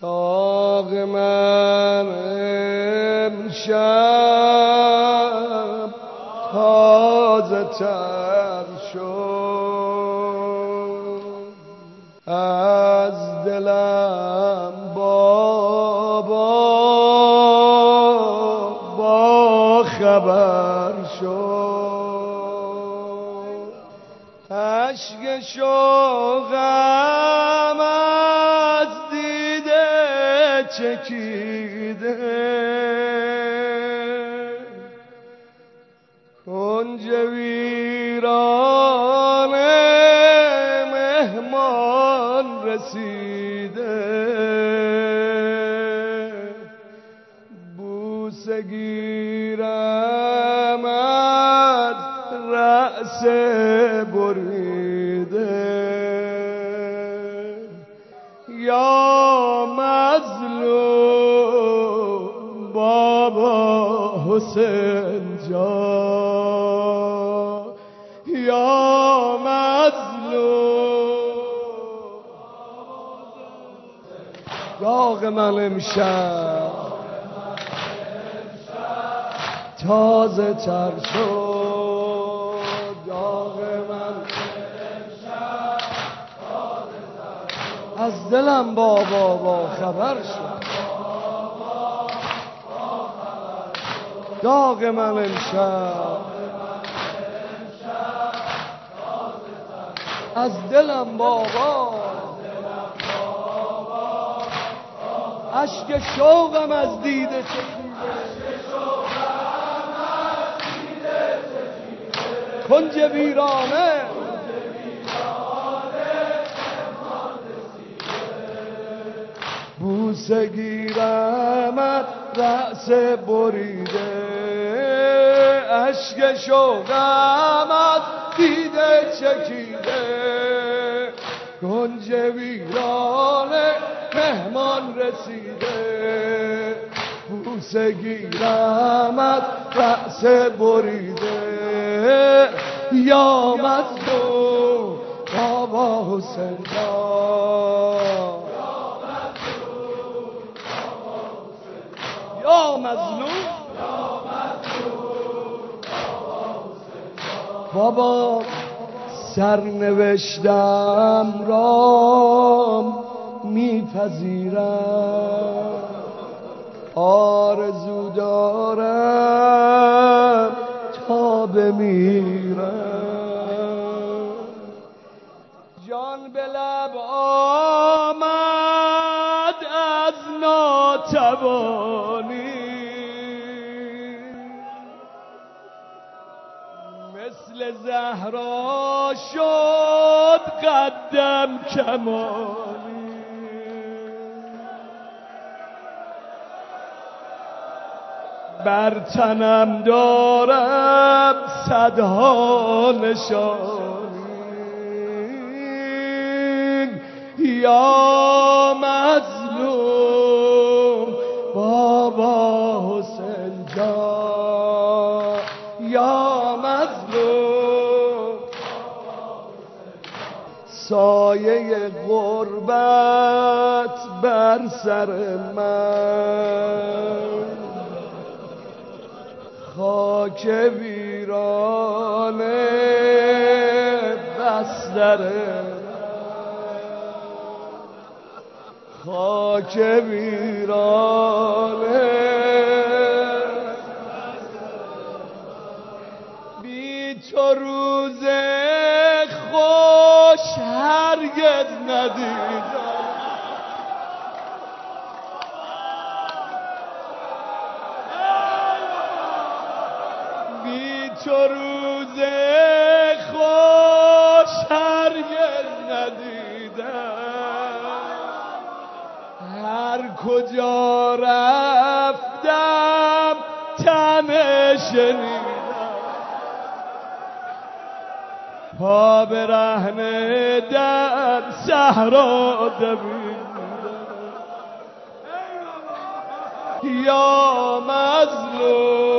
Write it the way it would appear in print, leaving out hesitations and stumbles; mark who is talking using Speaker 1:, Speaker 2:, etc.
Speaker 1: داغ من امشب تازه تر شد، از دلم با خبر شد، اشک شوقم از دیده چکیده، کنج ویران مهمان رسیده، بوسه گیرم از رأس بریده، یا مظلوم بابا حسین جان، یا مظلوم داغ من امشب تازه تر شد، داغ من امشب تازه تر شد، از دلم با خبر شد، داغ من امشب از دلم بابا، اشک شوقم از دیده چکیده، کنج ویرانه بوسه گیرم از رأس بریده، اشک شوقم از دیده چکیده، کنج ویرانه مهمان رسیده، بوسه گیرم از رأس بریده، یا مظلوم بابا حسین جان، یا مظلوم بابا، سرنوشتم را میپذیرم، آرزو دارم تا بمیرم، جان به لب آمد از ناتوانی، مثل زهرا شد قدم کمانی، بر تنم دارم صدها نشانی، یا مظلوم بابا حسین جان، یا مظلوم سایه غربت بر سر من، خاک ویرانه بستر خاک ویرانه، بی تو روز خوش هرگز ندیدم، تو روز خوش هرگز ندیدم، هر کجا رفتم طعمش شنیدم، پا برهنه در صحرا دویدم، یا مظلوم